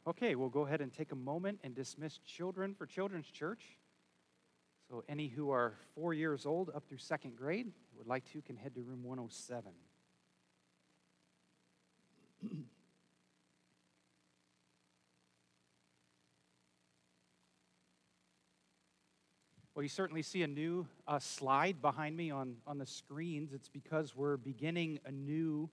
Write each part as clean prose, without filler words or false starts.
Okay, we'll go ahead and take a moment and dismiss children for Children's Church. So any who are 4 years old up through second grade would like to can head to room 107. Well, you certainly see a new slide behind me on the screens. It's because we're beginning a new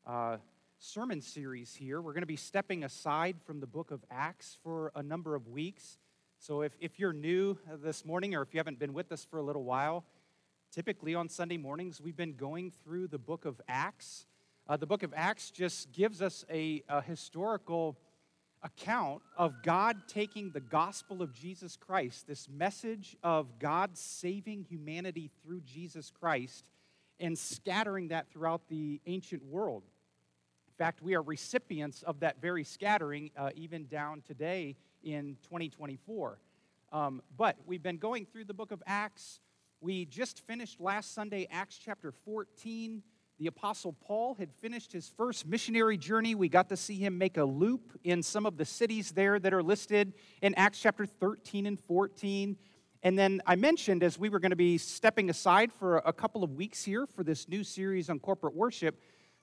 sermon series here. We're going to be stepping aside from the book of Acts for a number of weeks. So if you're new this morning or if you haven't been with us for a little while, typically on Sunday mornings we've been going through the book of Acts. The book of Acts just gives us a historical account of God taking the gospel of Jesus Christ, this message of God saving humanity through Jesus Christ, and scattering that throughout the ancient world. In fact, we are recipients of that very scattering even down today in 2024. But we've been going through the book of Acts. We just finished last Sunday, Acts chapter 14. The Apostle Paul had finished his first missionary journey. We got to see him make a loop in some of the cities there that are listed in Acts chapter 13 and 14. And then I mentioned, as we were going to be stepping aside for a couple of weeks here for this new series on corporate worship,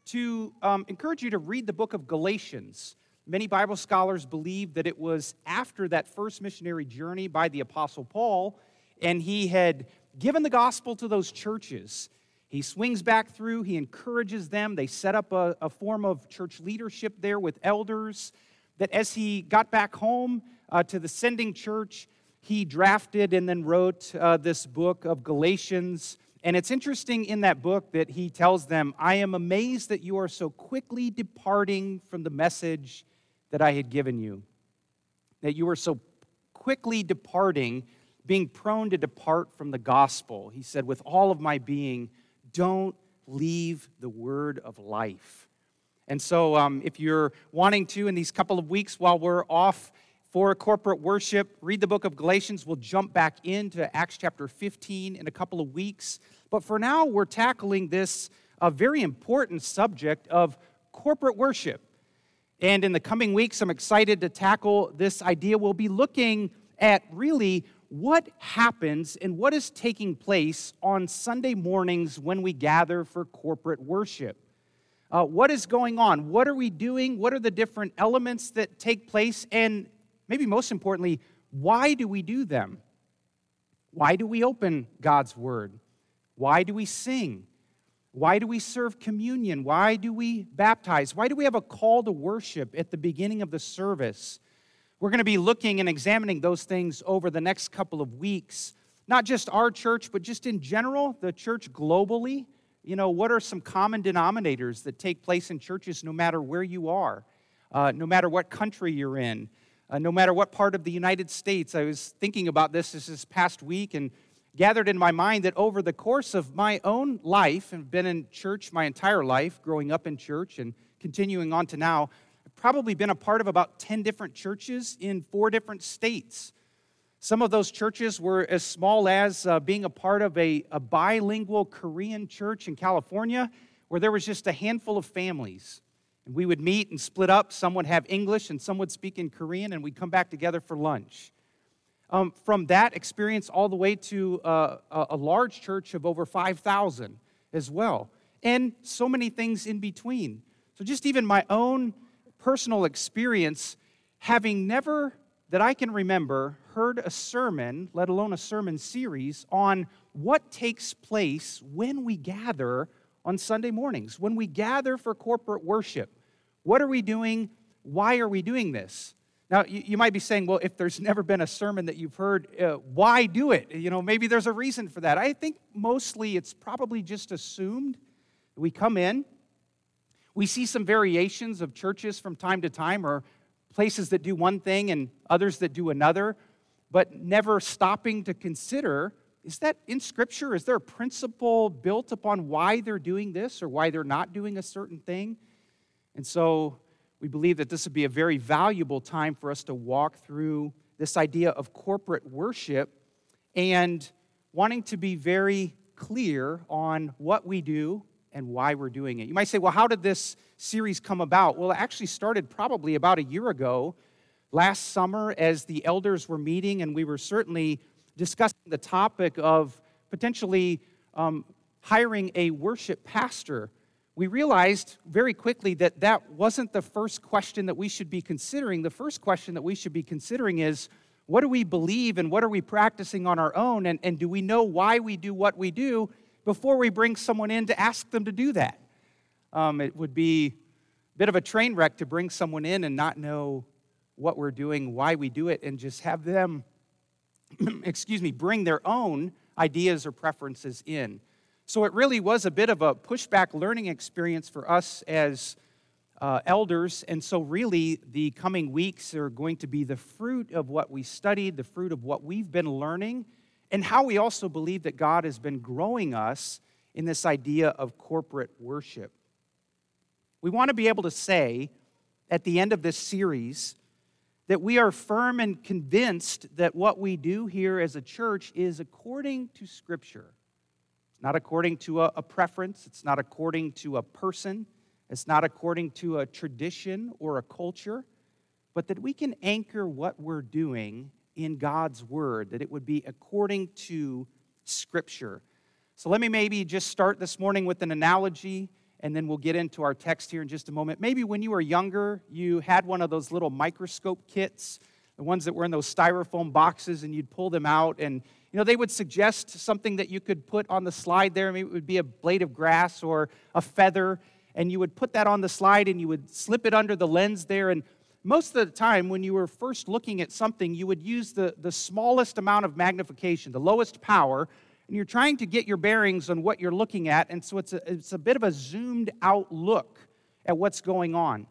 to encourage you to read the book of Galatians. Many Bible scholars believe that it was after that first missionary journey by the Apostle Paul, and he had given the gospel to those churches. He swings back through, he encourages them, they set up a form of church leadership there with elders, that as he got back home to the sending church, he drafted and then wrote this book of Galatians. And it's interesting in that book that he tells them, I am amazed that you are so quickly departing from the message that I had given you. That you are so quickly departing, being prone to depart from the gospel. He said, with all of my being, don't leave the word of life. And so if you're wanting to, in these couple of weeks while we're off for corporate worship, read the book of Galatians. We'll jump back into Acts chapter 15 in a couple of weeks. But for now, we're tackling this very important subject of corporate worship. And in the coming weeks, I'm excited to tackle this idea. We'll be looking at really what happens and what is taking place on Sunday mornings when we gather for corporate worship. What is going on? What are we doing? What are the different elements that take place? And maybe most importantly, why do we do them? Why do we open God's Word? Why do we sing? Why do we serve communion? Why do we baptize? Why do we have a call to worship at the beginning of the service? We're going to be looking and examining those things over the next couple of weeks. Not just our church, but just in general, the church globally. You know, what are some common denominators that take place in churches no matter where you are, no matter what country you're in? No matter what part of the United States. I was thinking about this past week and gathered in my mind that over the course of my own life, and been in church my entire life, growing up in church and continuing on to now, I've probably been a part of about 10 different churches in 4 different states. Some of those churches were as small as being a part of a bilingual Korean church in California, where there was just a handful of families. And we would meet and split up. Some would have English and some would speak in Korean, and we'd come back together for lunch. From that experience all the way to a large church of over 5,000 as well. And so many things in between. So just even my own personal experience, having never, that I can remember, heard a sermon, let alone a sermon series, on what takes place when we gather on Sunday mornings, when we gather for corporate worship. What are we doing? Why are we doing this? Now, you might be saying, well, if there's never been a sermon that you've heard, why do it? You know, maybe there's a reason for that. I think mostly it's probably just assumed. We come in, we see some variations of churches from time to time, or places that do one thing and others that do another, but never stopping to consider, is that in Scripture? Is there a principle built upon why they're doing this or why they're not doing a certain thing? And so we believe that this would be a very valuable time for us to walk through this idea of corporate worship and wanting to be very clear on what we do and why we're doing it. You might say, well, how did this series come about? Well, it actually started probably about a year ago last summer as the elders were meeting, and we were certainly discussing the topic of potentially hiring a worship pastor, we realized very quickly that that wasn't the first question that we should be considering. The first question that we should be considering is, what do we believe and what are we practicing on our own? And do we know why we do what we do before we bring someone in to ask them to do that? It would be a bit of a train wreck to bring someone in and not know what we're doing, why we do it, and just have them, bring their own ideas or preferences in. So it really was a bit of a pushback learning experience for us as elders, and so really the coming weeks are going to be the fruit of what we studied, the fruit of what we've been learning, and how we also believe that God has been growing us in this idea of corporate worship. We want to be able to say at the end of this series that we are firm and convinced that what we do here as a church is according to Scripture. It's not according to a preference. It's not according to a person. It's not according to a tradition or a culture, but that we can anchor what we're doing in God's Word, that it would be according to Scripture. So let me maybe just start this morning with an analogy, and then we'll get into our text here in just a moment. Maybe when you were younger, you had one of those little microscope kits, the ones that were in those styrofoam boxes, and you'd pull them out, and they would suggest something that you could put on the slide there. Maybe it would be a blade of grass or a feather, and you would put that on the slide, and you would slip it under the lens there, and most of the time, when you were first looking at something, you would use the smallest amount of magnification, the lowest power, and you're trying to get your bearings on what you're looking at, and so it's a bit of a zoomed-out look at what's going on.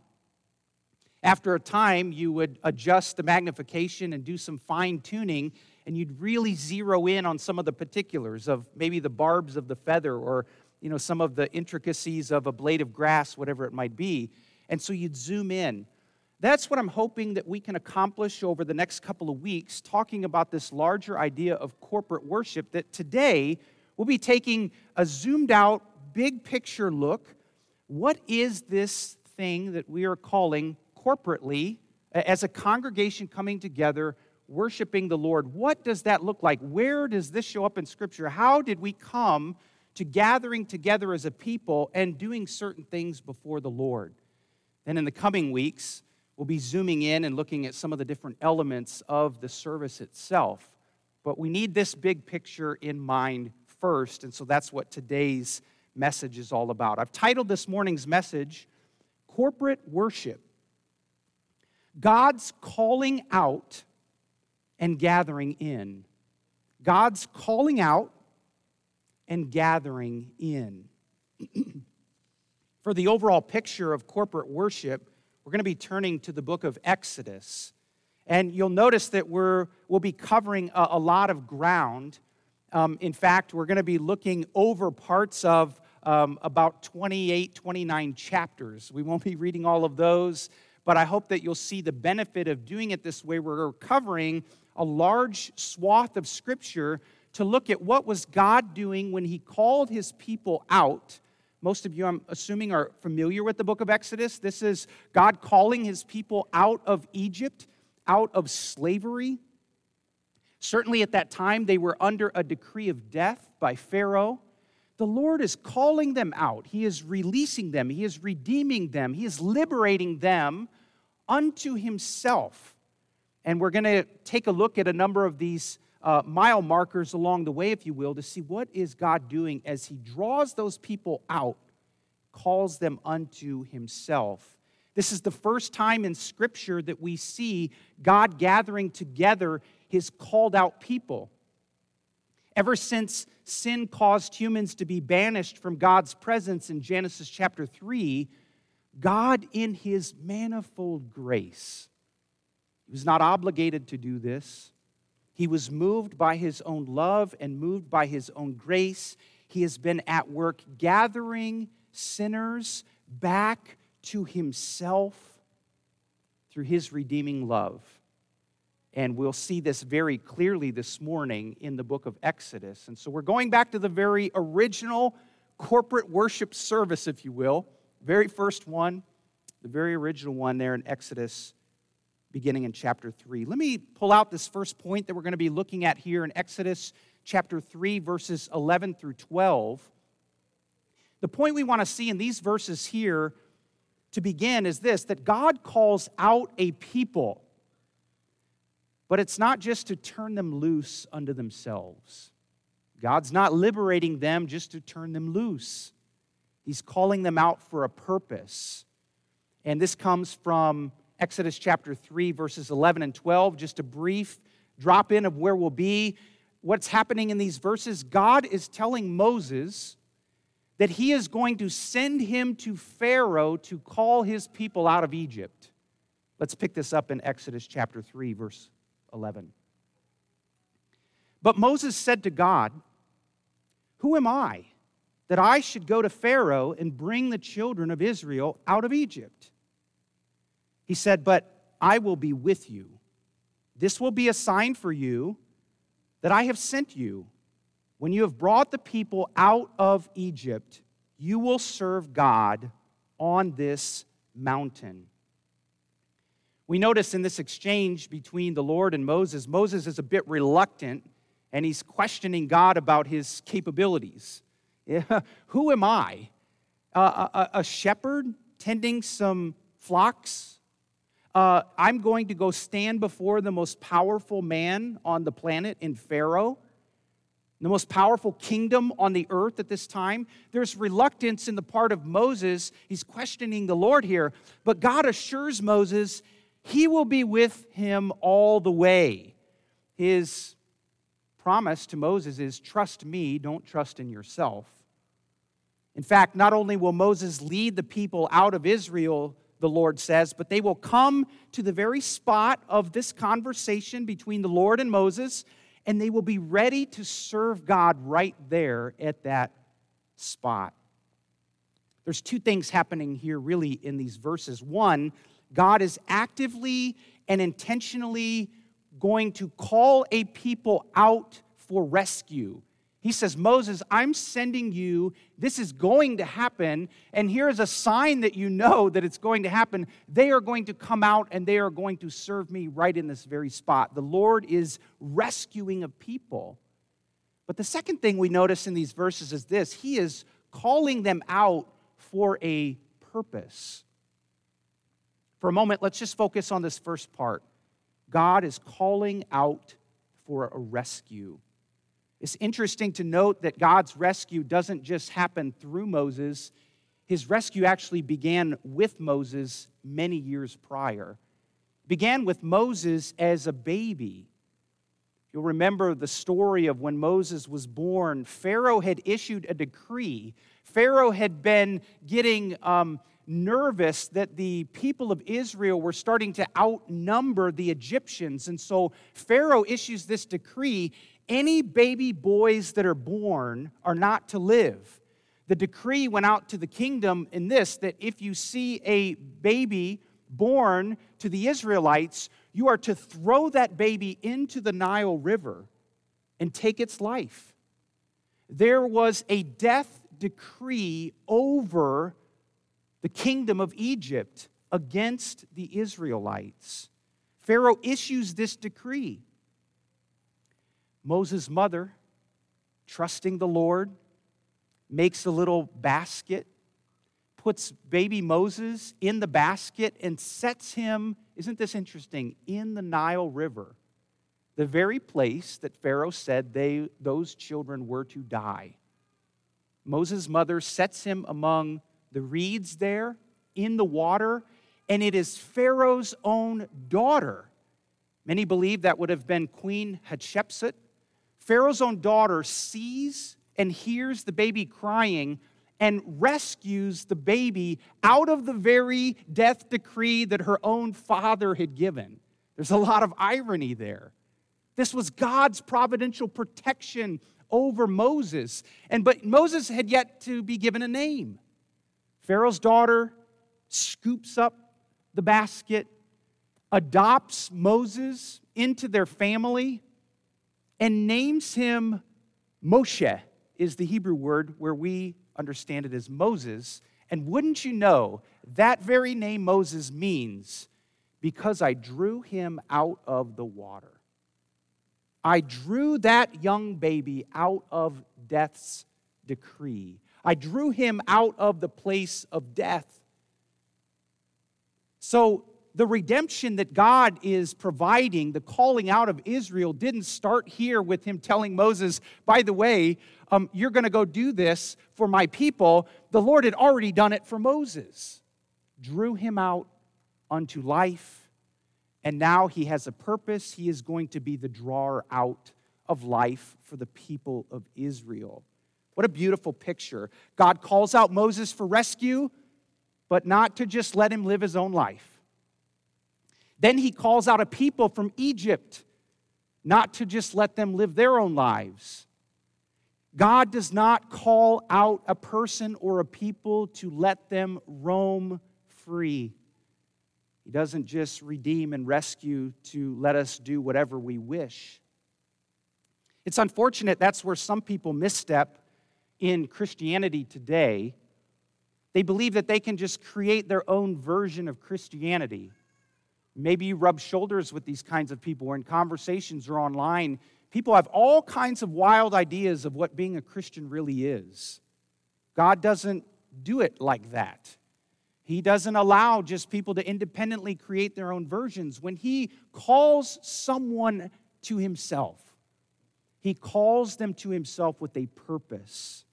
After a time, you would adjust the magnification and do some fine-tuning, and you'd really zero in on some of the particulars of maybe the barbs of the feather or some of the intricacies of a blade of grass, whatever it might be, and so you'd zoom in. That's what I'm hoping that we can accomplish over the next couple of weeks, talking about this larger idea of corporate worship, that today we'll be taking a zoomed-out, big-picture look. What is this thing that we are calling corporately, as a congregation coming together, worshiping the Lord? What does that look like? Where does this show up in Scripture? How did we come to gathering together as a people and doing certain things before the Lord? And in the coming weeks, we'll be zooming in and looking at some of the different elements of the service itself. But we need this big picture in mind first, and so that's what today's message is all about. I've titled this morning's message, Corporate Worship. God's calling out and gathering in. God's calling out and gathering in. For the overall picture of corporate worship, we're going to be turning to the book of Exodus. And you'll notice that we'll be covering a lot of ground. In fact, we're going to be looking over parts of about 28, 29 chapters. We won't be reading all of those, but I hope that you'll see the benefit of doing it this way. We're covering a large swath of Scripture to look at what was God doing when He called His people out. Most of you, I'm assuming, are familiar with the book of Exodus. This is God calling His people out of Egypt, out of slavery. Certainly at that time, they were under a decree of death by Pharaoh. The Lord is calling them out. He is releasing them. He is redeeming them. He is liberating them unto Himself. And we're going to take a look at a number of these mile markers along the way, if you will, to see what is God doing as He draws those people out, calls them unto Himself. This is the first time in Scripture that we see God gathering together His called out people. Ever since sin caused humans to be banished from God's presence in Genesis chapter 3, God, in His manifold grace, He was not obligated to do this. He was moved by His own love and moved by His own grace. He has been at work gathering sinners back to Himself through His redeeming love. And we'll see this very clearly this morning in the book of Exodus. And so we're going back to the very original corporate worship service, if you will. Very first one, the very original one there in Exodus beginning in chapter 3. Let me pull out this first point that we're going to be looking at here in Exodus chapter 3, verses 11 through 12. The point we want to see in these verses here to begin is this, that God calls out a people, but it's not just to turn them loose unto themselves. God's not liberating them just to turn them loose. He's calling them out for a purpose. And this comes from Exodus chapter 3, verses 11 and 12. Just a brief drop in of where we'll be. What's happening in these verses? God is telling Moses that he is going to send him to Pharaoh to call his people out of Egypt. Let's pick this up in Exodus chapter 3, verse 11. But Moses said to God, "Who am I, that I should go to Pharaoh and bring the children of Israel out of Egypt?" He said, "But I will be with you. This will be a sign for you that I have sent you. When you have brought the people out of Egypt, you will serve God on this mountain." We notice in this exchange between the Lord and Moses, Moses is a bit reluctant, and he's questioning God about his capabilities. Who am I? A shepherd tending some flocks? I'm going to go stand before the most powerful man on the planet in Pharaoh, the most powerful kingdom on the earth at this time. There's reluctance in the part of Moses. He's questioning the Lord here. But God assures Moses he will be with him all the way. His promise to Moses is, trust me, don't trust in yourself. In fact, not only will Moses lead the people out of Israel, the Lord says, but they will come to the very spot of this conversation between the Lord and Moses, and they will be ready to serve God right there at that spot. There's two things happening here really in these verses. One, God is actively and intentionally going to call a people out for rescue. He says, Moses, I'm sending you. This is going to happen. And here is a sign that you know that it's going to happen. They are going to come out and they are going to serve me right in this very spot. The Lord is rescuing a people. But the second thing we notice in these verses is this. He is calling them out for a purpose. For a moment, let's just focus on this first part. God is calling out for a rescue. It's interesting to note that God's rescue doesn't just happen through Moses. His rescue actually began with Moses many years prior. It began with Moses as a baby. You'll remember the story of when Moses was born. Pharaoh had issued a decree. Pharaoh had been getting nervous that the people of Israel were starting to outnumber the Egyptians. And so Pharaoh issues this decree. Any baby boys that are born are not to live. The decree went out to the kingdom in this, that if you see a baby born to the Israelites, you are to throw that baby into the Nile River and take its life. There was a death decree over the kingdom of Egypt against the Israelites. Pharaoh issues this decree. Moses' mother, trusting the Lord, makes a little basket, puts baby Moses in the basket, and sets him, isn't this interesting, in the Nile River, the very place that Pharaoh said those children were to die. Moses' mother sets him among the reeds there in the water, and it is Pharaoh's own daughter. Many believe that would have been Queen Hatshepsut. Pharaoh's own daughter sees and hears the baby crying and rescues the baby out of the very death decree that her own father had given. There's a lot of irony there. This was God's providential protection over Moses. But Moses had yet to be given a name. Pharaoh's daughter scoops up the basket, adopts Moses into their family, and names him Moshe, is the Hebrew word where we understand it as Moses. And wouldn't you know, that very name Moses means because I drew him out of the water. I drew that young baby out of death's decree. I drew him out of the place of death. So the redemption that God is providing, the calling out of Israel, didn't start here with him telling Moses, by the way, you're going to go do this for my people. The Lord had already done it for Moses. Drew him out unto life, and now he has a purpose. He is going to be the drawer out of life for the people of Israel. What a beautiful picture. God calls out Moses for rescue, but not to just let him live his own life. Then he calls out a people from Egypt, not to just let them live their own lives. God does not call out a person or a people to let them roam free. He doesn't just redeem and rescue to let us do whatever we wish. It's unfortunate that's where some people misstep in Christianity today. They believe that they can just create their own version of Christianity. Maybe you rub shoulders with these kinds of people, or in conversations or online. People have all kinds of wild ideas of what being a Christian really is. God doesn't do it like that. He doesn't allow just people to independently create their own versions. When He calls someone to Himself, He calls them to Himself with a purpose.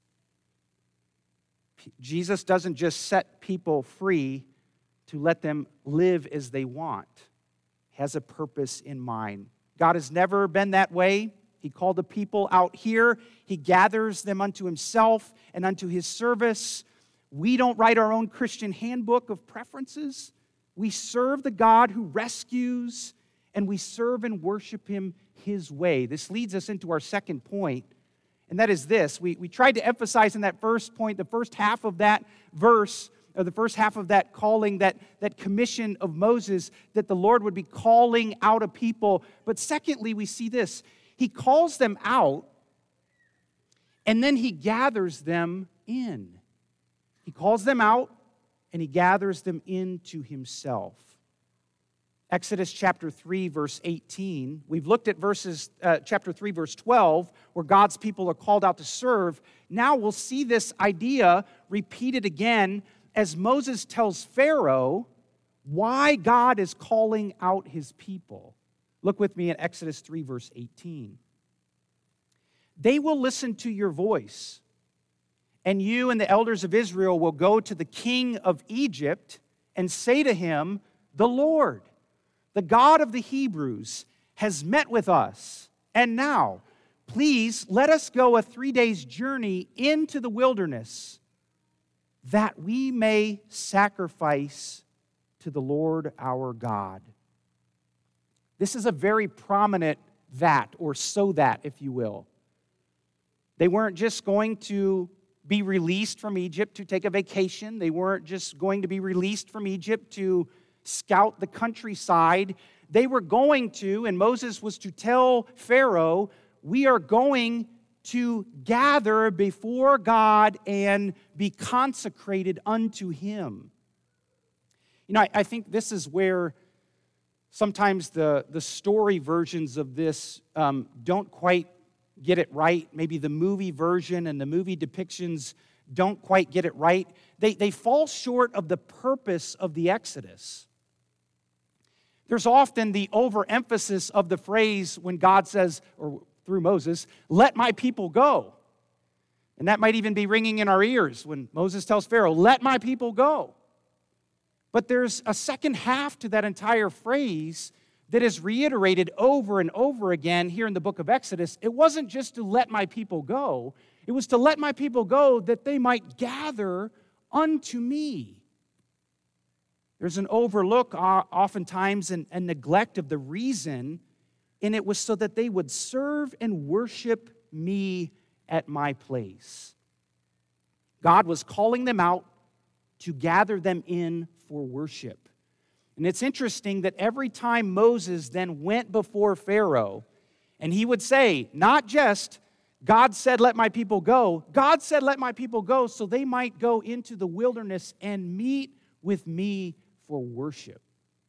Jesus doesn't just set people free to let them live as they want. He has a purpose in mind. God has never been that way. He called the people out here. He gathers them unto Himself and unto His service. We don't write our own Christian handbook of preferences. We serve the God who rescues, and we serve and worship Him His way. This leads us into our second point, and that is this. We tried to emphasize in that first point, the first half of that verse, or the first half of that calling, that commission of Moses, that the Lord would be calling out a people. But secondly, we see this. He calls them out, and then He gathers them in. He calls them out, and He gathers them into Himself. Exodus chapter 3, verse 18. We've looked at chapter 3, verse 12, where God's people are called out to serve. Now we'll see this idea repeated again as Moses tells Pharaoh why God is calling out His people. Look with me at Exodus 3, verse 18. They will listen to your voice, and you and the elders of Israel will go to the king of Egypt and say to him, the Lord, the God of the Hebrews, has met with us. And now, please let us go a 3 days journey into the wilderness, that we may sacrifice to the Lord our God. This is a very prominent that, or so that, if you will. They weren't just going to be released from Egypt to take a vacation. They weren't just going to be released from Egypt to scout the countryside. They were going to, and Moses was to tell Pharaoh, we are going to gather before God and be consecrated unto Him. You know, I think this is where sometimes the story versions of this don't quite get it right. Maybe the movie version and the movie depictions don't quite get it right. They fall short of the purpose of the Exodus. There's often the overemphasis of the phrase when God says, or through Moses, let my people go. And that might even be ringing in our ears when Moses tells Pharaoh, let my people go. But there's a second half to that entire phrase that is reiterated over and over again here in the book of Exodus. It wasn't just to let my people go. It was to let my people go that they might gather unto me. There's an overlook oftentimes and neglect of the reason, and it was so that they would serve and worship me at my place. God was calling them out to gather them in for worship. And it's interesting that every time Moses then went before Pharaoh, and he would say, not just, God said, let my people go. God said, let my people go so they might go into the wilderness and meet with me for worship.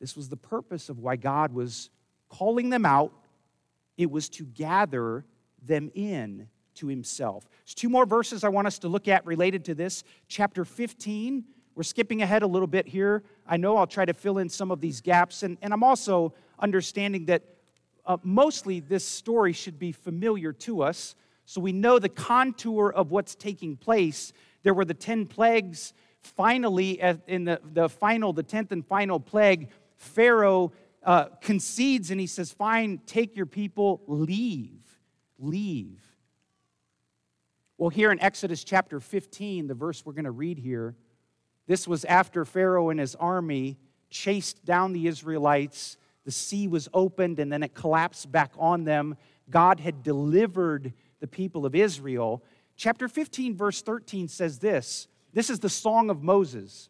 This was the purpose of why God was calling them out. It was to gather them in to himself. There's two more verses I want us to look at related to this. Chapter 15, we're skipping ahead a little bit here. I know I'll try to fill in some of these gaps, and I'm also understanding that mostly this story should be familiar to us, so we know the contour of what's taking place. There were the 10 plagues. Finally, in the 10th and final plague, Pharaoh concedes and he says, fine, take your people, leave. Well, here in Exodus chapter 15, the verse we're going to read here, this was after Pharaoh and his army chased down the Israelites. The sea was opened and then it collapsed back on them. God had delivered the people of Israel. Chapter 15, verse 13 says this. This is the Song of Moses.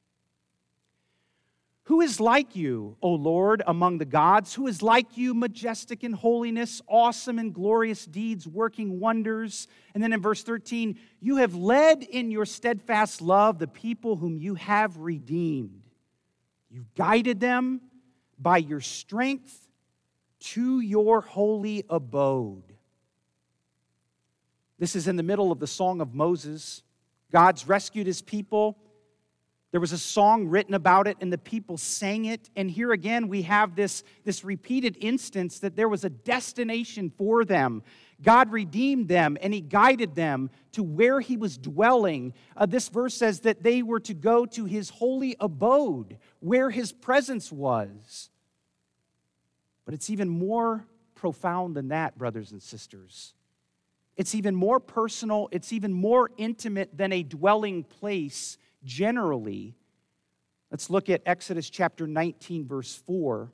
Who is like you, O Lord, among the gods? Who is like you, majestic in holiness, awesome in glorious deeds, working wonders? And then in verse 13, you have led in your steadfast love the people whom you have redeemed. You guided them by your strength to your holy abode. This is in the middle of the Song of Moses. God's rescued his people. There was a song written about it, and the people sang it. And here again, we have this repeated instance that there was a destination for them. God redeemed them, and he guided them to where he was dwelling. This verse says that they were to go to his holy abode, where his presence was. But it's even more profound than that, brothers and sisters. It's even more personal. It's even more intimate than a dwelling place generally. Let's look at Exodus chapter 19, verse 4.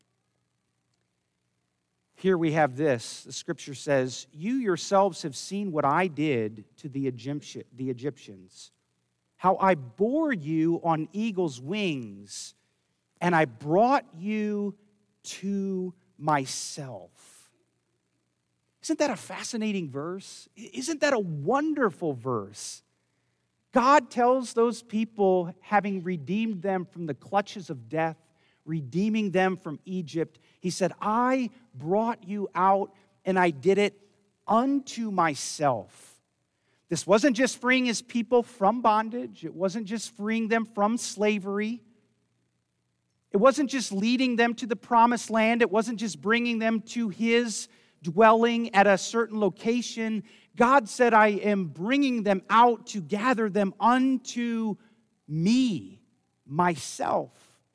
Here we have this. The scripture says, you yourselves have seen what I did to the Egyptians, how I bore you on eagle's wings, and I brought you to myself. Isn't that a fascinating verse? Isn't that a wonderful verse? God tells those people, having redeemed them from the clutches of death, redeeming them from Egypt, he said, I brought you out and I did it unto myself. This wasn't just freeing his people from bondage. It wasn't just freeing them from slavery. It wasn't just leading them to the promised land. It wasn't just bringing them to his dwelling at a certain location. God said, I am bringing them out to gather them unto me, myself.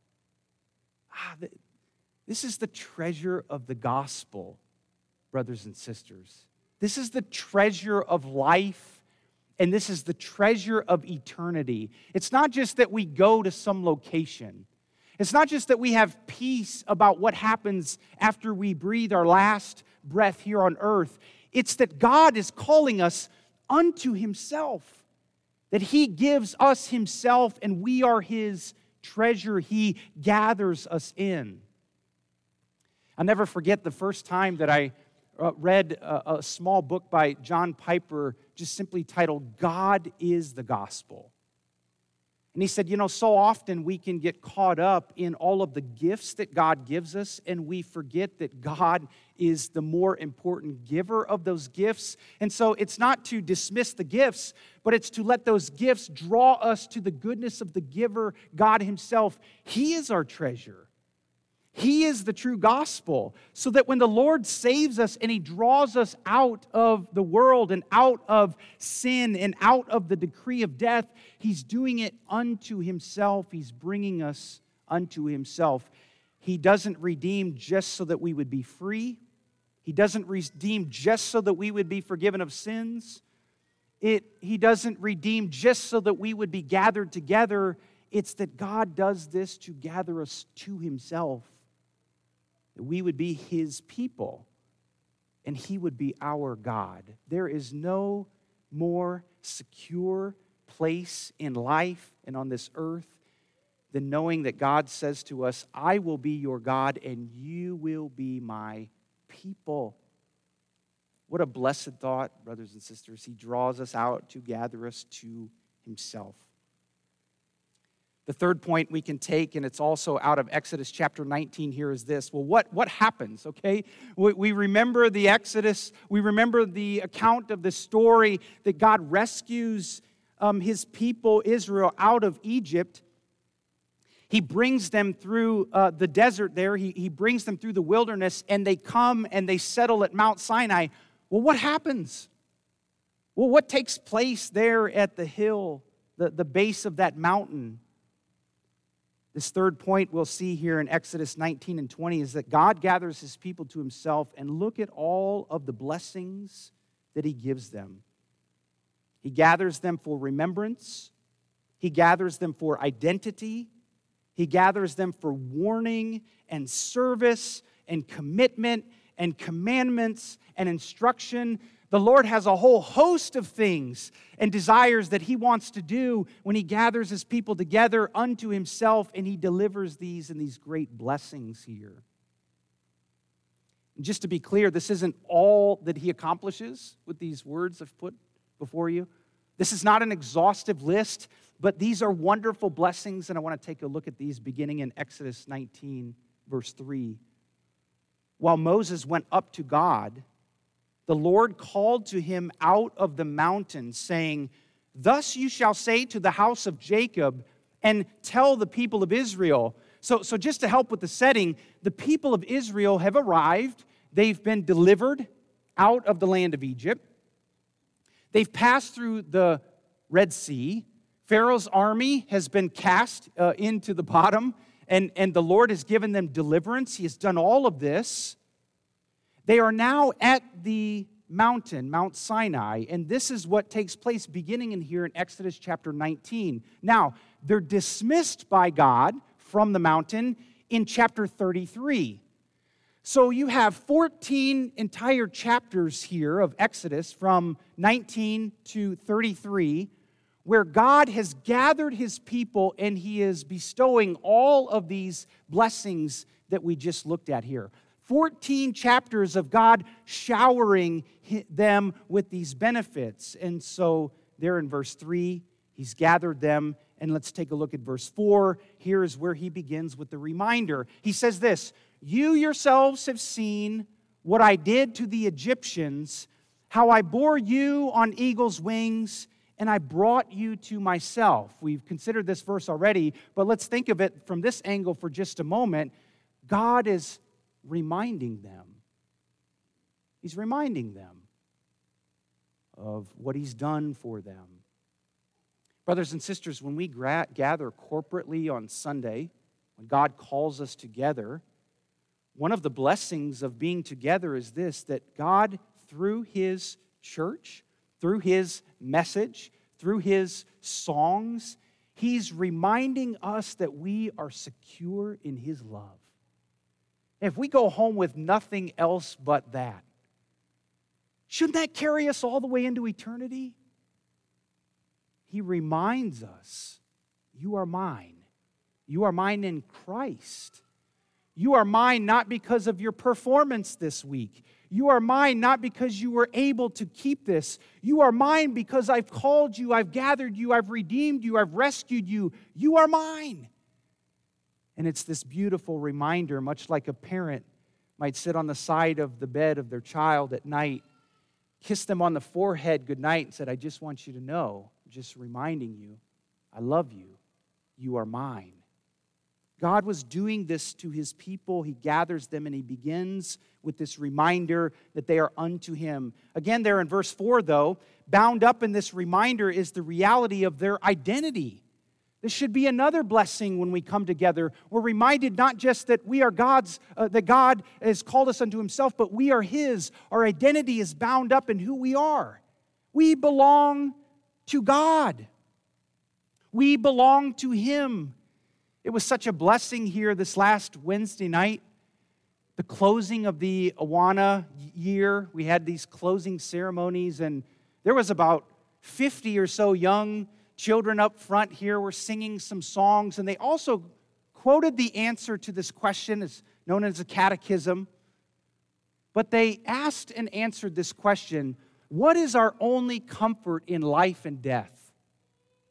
This is the treasure of the gospel, brothers and sisters. This is the treasure of life, and this is the treasure of eternity. It's not just that we go to some location. It's not just that we have peace about what happens after we breathe our last breath here on earth. It's that God is calling us unto himself, that he gives us himself and we are his treasure. He gathers us in. I'll never forget the first time that I read a small book by John Piper just simply titled, God is the Gospel. And he said, so often we can get caught up in all of the gifts that God gives us, and we forget that God is the more important giver of those gifts. And so it's not to dismiss the gifts, but it's to let those gifts draw us to the goodness of the giver, God himself. He is our treasure. He is the true gospel, so that when the Lord saves us and he draws us out of the world and out of sin and out of the decree of death, he's doing it unto himself. He's bringing us unto himself. He doesn't redeem just so that we would be free. He doesn't redeem just so that we would be forgiven of sins. He doesn't redeem just so that we would be gathered together. It's that God does this to gather us to himself, that we would be his people, and he would be our God. There is no more secure place in life and on this earth than knowing that God says to us, I will be your God and you will be my people. What a blessed thought, brothers and sisters. He draws us out to gather us to himself. The third point we can take, and it's also out of Exodus chapter 19 here, is this. Well, what happens, okay? We remember the Exodus. We remember the account of the story that God rescues his people, Israel, out of Egypt. He brings them through the desert there. He brings them through the wilderness, and they come and they settle at Mount Sinai. Well, what happens? Well, what takes place there at the hill, the base of that mountain? This third point we'll see here in Exodus 19 and 20 is that God gathers his people to himself, and look at all of the blessings that he gives them. He gathers them for remembrance. He gathers them for identity. He gathers them for warning and service and commitment and commandments and instruction. The Lord has a whole host of things and desires that he wants to do when he gathers his people together unto himself, and he delivers these and these great blessings here. And just to be clear, this isn't all that he accomplishes with these words I've put before you. This is not an exhaustive list, but these are wonderful blessings, and I want to take a look at these beginning in Exodus 19, verse 3. While Moses went up to God, the Lord called to him out of the mountain, saying, "Thus you shall say to the house of Jacob, and tell the people of Israel." So just to help with the setting, the people of Israel have arrived. They've been delivered out of the land of Egypt. They've passed through the Red Sea. Pharaoh's army has been cast into the bottom, and the Lord has given them deliverance. He has done all of this. They are now at the mountain, Mount Sinai, and this is what takes place beginning in here in Exodus chapter 19. Now, they're dismissed by God from the mountain in chapter 33. So you have 14 entire chapters here of Exodus from 19 to 33, where God has gathered his people and he is bestowing all of these blessings that we just looked at here. 14 chapters of God showering them with these benefits. And so there in verse 3, he's gathered them. And let's take a look at verse 4. Here is where he begins with the reminder. He says this, "You yourselves have seen what I did to the Egyptians, how I bore you on eagle's wings, and I brought you to myself." We've considered this verse already, but let's think of it from this angle for just a moment. God is reminding them. He's reminding them of what he's done for them. Brothers and sisters, when we gather corporately on Sunday, when God calls us together, one of the blessings of being together is this, that God, through his church, through his message, through his songs, he's reminding us that we are secure in his love. If we go home with nothing else but that, shouldn't that carry us all the way into eternity? He reminds us, you are mine. You are mine in Christ. You are mine not because of your performance this week. You are mine not because you were able to keep this. You are mine because I've called you, I've gathered you, I've redeemed you, I've rescued you. You are mine. And it's this beautiful reminder, much like a parent might sit on the side of the bed of their child at night, kiss them on the forehead goodnight, and said, "I just want you to know, just reminding you, I love you. You are mine." God was doing this to his people. He gathers them and he begins with this reminder that they are unto him. Again, there in verse 4, though, bound up in this reminder is the reality of their identity. This should be another blessing when we come together. We're reminded not just that we are God's, that God has called us unto himself, but we are his. Our identity is bound up in who we are. We belong to God. We belong to him. It was such a blessing here this last Wednesday night, the closing of the Awana year. We had these closing ceremonies, and there was about 50 or so young children up front here were singing some songs, and they also quoted the answer to this question. It's known as a catechism. But they asked and answered this question, what is our only comfort in life and death?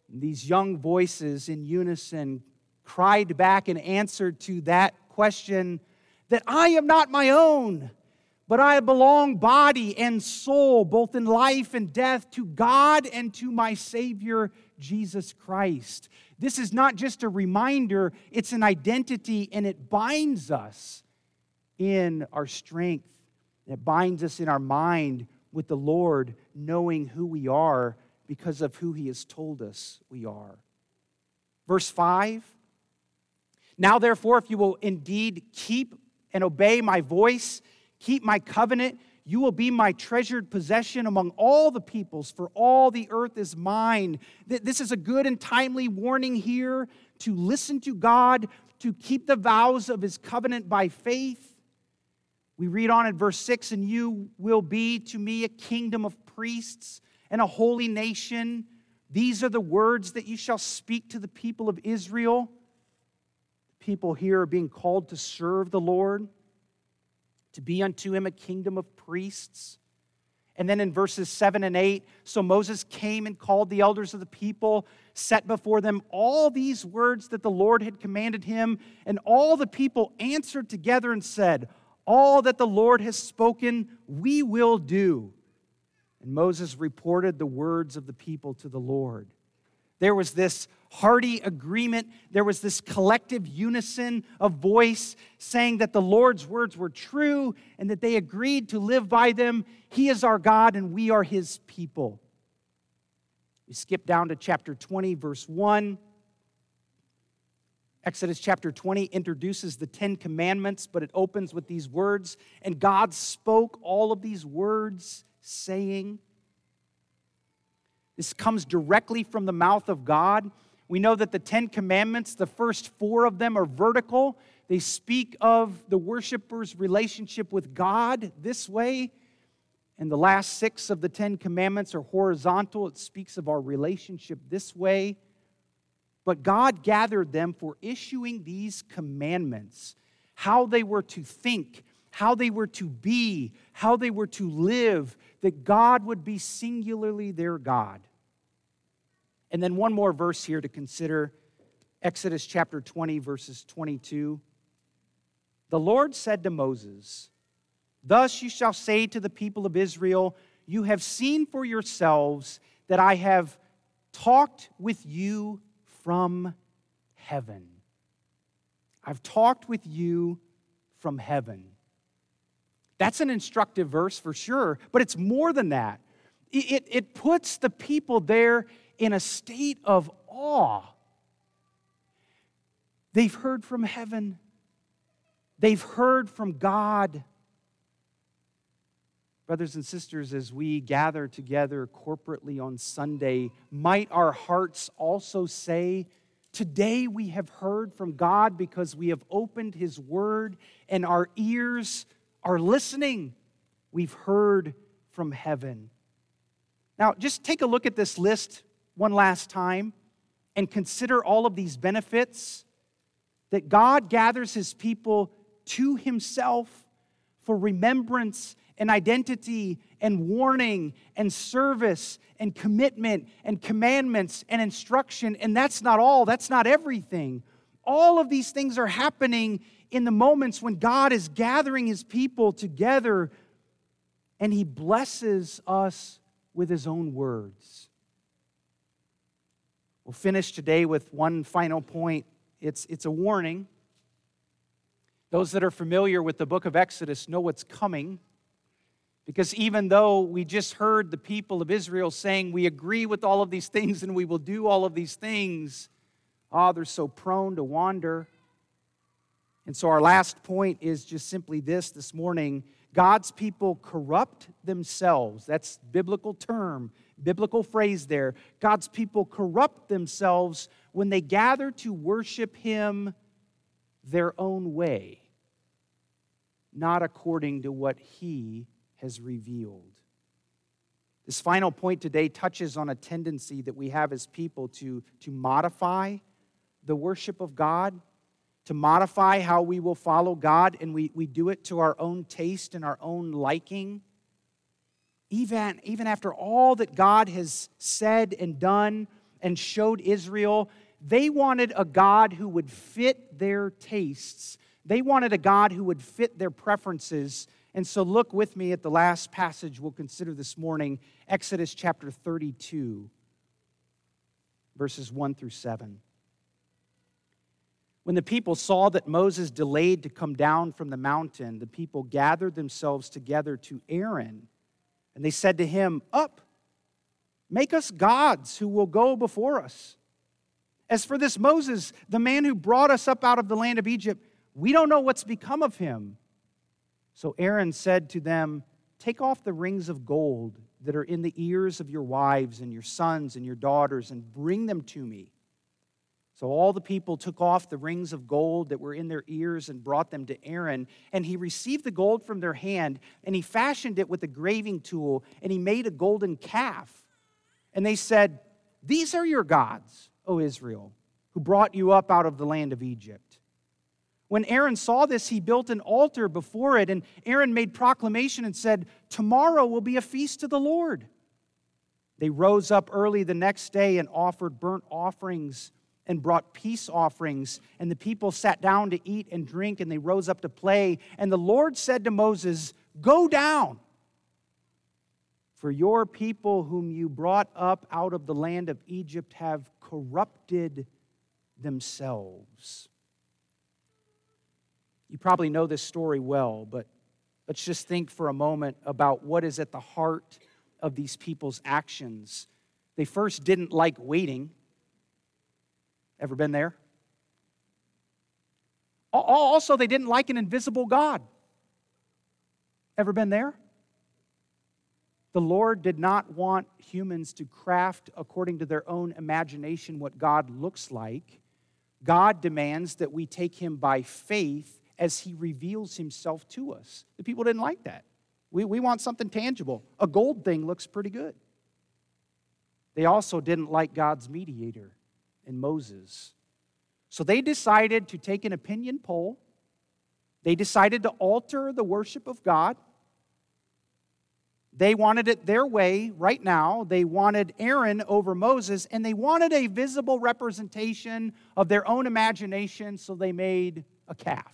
These young voices in unison cried back and answered to that question that I am not my own, but I belong body and soul, both in life and death, to God and to my Savior, Jesus Christ. This is not just a reminder, it's an identity, and it binds us in our strength. It binds us in our mind with the Lord, knowing who we are because of who He has told us we are. Verse 5, now therefore, if you will indeed keep and obey my voice, keep my covenant, you will be my treasured possession among all the peoples, for all the earth is mine. This is a good and timely warning here to listen to God, to keep the vows of His covenant by faith. We read on in verse 6, and you will be to me a kingdom of priests and a holy nation. These are the words that you shall speak to the people of Israel. The people here are being called to serve the Lord, to be unto Him a kingdom of priests. And then in verses 7 and 8, so Moses came and called the elders of the people, set before them all these words that the Lord had commanded him, and all the people answered together and said, all that the Lord has spoken, we will do. And Moses reported the words of the people to the Lord. There was this hearty agreement. There was this collective unison of voice saying that the Lord's words were true and that they agreed to live by them. He is our God and we are His people. We skip down to chapter 20, verse 1. Exodus chapter 20 introduces the 10 commandments, but it opens with these words, and God spoke all of these words, saying. This comes directly from the mouth of God. We know that the 10 commandments, the first 4 of them are vertical. They speak of the worshiper's relationship with God this way. And the last 6 of the 10 commandments are horizontal. It speaks of our relationship this way. But God gathered them for issuing these commandments, how they were to think, how they were to be, how they were to live, that God would be singularly their God. And then one more verse here to consider, Exodus chapter 20, verses 22. The Lord said to Moses, thus you shall say to the people of Israel, you have seen for yourselves that I have talked with you from heaven. I've talked with you from heaven. That's an instructive verse for sure, but it's more than that. It puts the people there in a state of awe. They've heard from heaven. They've heard from God. Brothers and sisters, as we gather together corporately on Sunday, might our hearts also say, today we have heard from God because we have opened His Word and our ears are listening. We've heard from heaven. Now, just take a look at this list one last time and consider all of these benefits that God gathers His people to Himself for remembrance and identity and warning and service and commitment and commandments and instruction. And that's not all. That's not everything. All of these things are happening in the moments when God is gathering His people together and He blesses us with His own words. We'll finish today with one final point. It's a warning. Those that are familiar with the book of Exodus know what's coming. Because even though we just heard the people of Israel saying, we agree with all of these things and we will do all of these things, they're so prone to wander. And so our last point is just simply this morning. God's people corrupt themselves. That's biblical term, biblical phrase there. God's people corrupt themselves when they gather to worship Him their own way, not according to what He has revealed. This final point today touches on a tendency that we have as people to modify the worship of God, to modify how we will follow God, and we do it to our own taste and our own liking. Even after all that God has said and done, and showed Israel they wanted a God who would fit their tastes. They wanted a God who would fit their preferences. And so look with me at the last passage we'll consider this morning, Exodus chapter 32, verses 1 through 7. When the people saw that Moses delayed to come down from the mountain, the people gathered themselves together to Aaron, and they said to him, "Up, make us gods who will go before us. As for this Moses, the man who brought us up out of the land of Egypt, we don't know what's become of him." So Aaron said to them, "Take off the rings of gold that are in the ears of your wives and your sons and your daughters and bring them to me." So all the people took off the rings of gold that were in their ears and brought them to Aaron. And he received the gold from their hand, and he fashioned it with a graving tool, and he made a golden calf. And they said, "These are your gods, O Israel, who brought you up out of the land of Egypt." When Aaron saw this, he built an altar before it, and Aaron made proclamation and said, "Tomorrow will be a feast to the Lord." They rose up early the next day and offered burnt offerings and brought peace offerings, and the people sat down to eat and drink, and they rose up to play. And the Lord said to Moses, "Go down, for your people whom you brought up out of the land of Egypt have corrupted themselves." You probably know this story well, but let's just think for a moment about what is at the heart of these people's actions. They first didn't like waiting. Ever been there? Also, they didn't like an invisible God. Ever been there? The Lord did not want humans to craft according to their own imagination what God looks like. God demands that we take him by faith as he reveals himself to us. The people didn't like that. We want something tangible. A gold thing looks pretty good. They also didn't like God's mediator in Moses. So they decided to take an opinion poll. They decided to alter the worship of God. They wanted it their way right now. They wanted Aaron over Moses, and they wanted a visible representation of their own imagination, so they made a calf.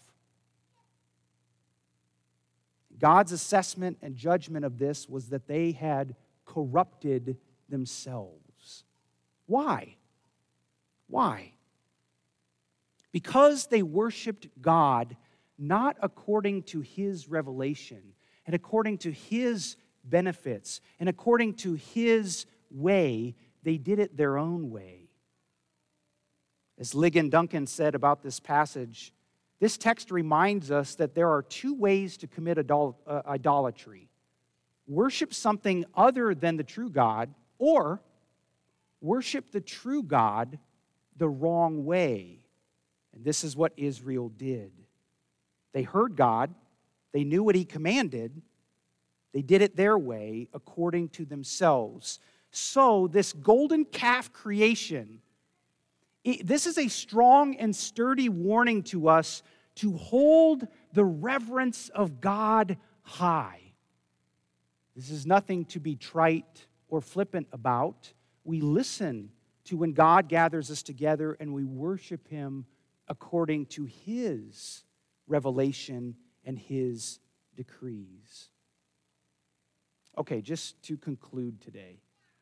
God's assessment and judgment of this was that they had corrupted themselves. Why? Why? Because they worshiped God not according to his revelation and according to his benefits and according to his way, they did it their own way. As Ligon Duncan said about this passage, this text reminds us that there are two ways to commit idolatry. Worship something other than the true God, or worship the true God the wrong way. And this is what Israel did. They heard God. They knew what he commanded. They did it their way according to themselves. So this golden calf creation, this is a strong and sturdy warning to us to hold the reverence of God high. This is nothing to be trite or flippant about. We listen to when God gathers us together and we worship him according to his revelation and his decrees. Okay, just to conclude today,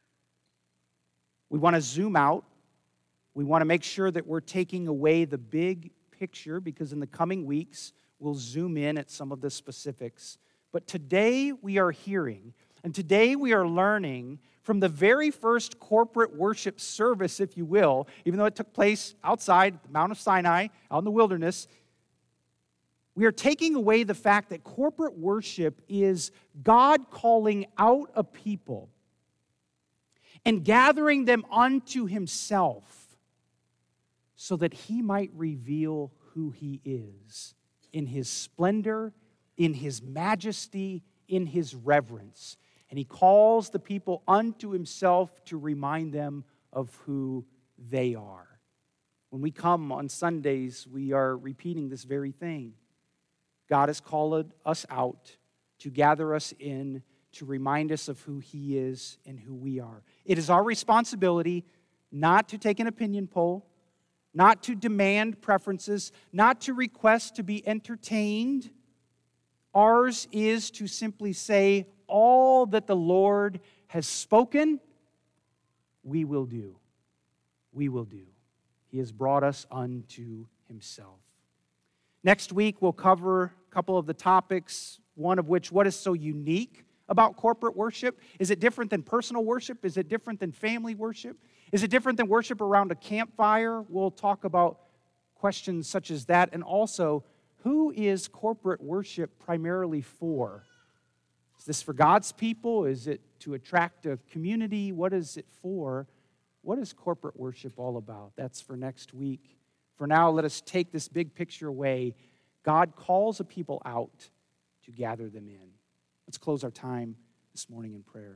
we want to zoom out. We want to make sure that we're taking away the big picture, because in the coming weeks, we'll zoom in at some of the specifics. But today we are hearing, and today we are learning from the very first corporate worship service, if you will, even though it took place outside the Mount of Sinai, out in the wilderness. We are taking away the fact that corporate worship is God calling out a people and gathering them unto himself so that he might reveal who he is in his splendor, in his majesty, in his reverence. And he calls the people unto himself to remind them of who they are. When we come on Sundays, we are repeating this very thing. God has called us out to gather us in, to remind us of who he is and who we are. It is our responsibility not to take an opinion poll, not to demand preferences, not to request to be entertained. Ours is to simply say, all that the Lord has spoken, we will do. We will do. He has brought us unto himself. Next week, we'll cover a couple of the topics, one of which, what is so unique about corporate worship? Is it different than personal worship? Is it different than family worship? Is it different than worship around a campfire? We'll talk about questions such as that. And also, who is corporate worship primarily for? Is this for God's people? Is it to attract a community? What is it for? What is corporate worship all about? That's for next week. For now, let us take this big picture away. God calls a people out to gather them in. Let's close our time this morning in prayer.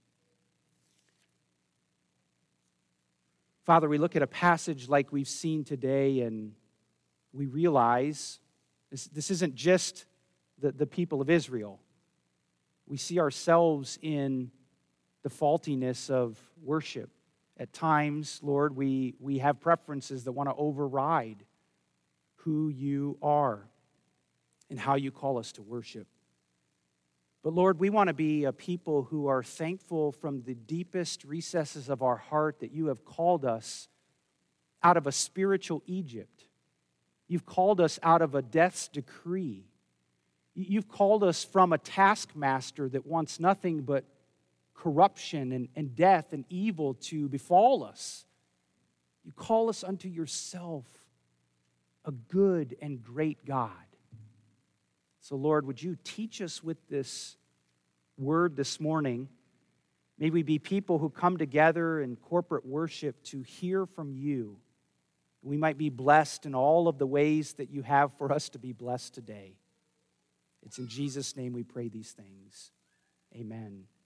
Father, we look at a passage like we've seen today, and we realize this isn't just the people of Israel. We see ourselves in the faultiness of worship. At times, Lord, we have preferences that want to override who you are and how you call us to worship. But Lord, we want to be a people who are thankful from the deepest recesses of our heart that you have called us out of a spiritual Egypt. You've called us out of a death's decree. You've called us from a taskmaster that wants nothing but corruption and death and evil to befall us. You call us unto yourself, a good and great God. So, Lord, would you teach us with this word this morning? May we be people who come together in corporate worship to hear from you. We might be blessed in all of the ways that you have for us to be blessed today. It's in Jesus' name we pray these things. Amen.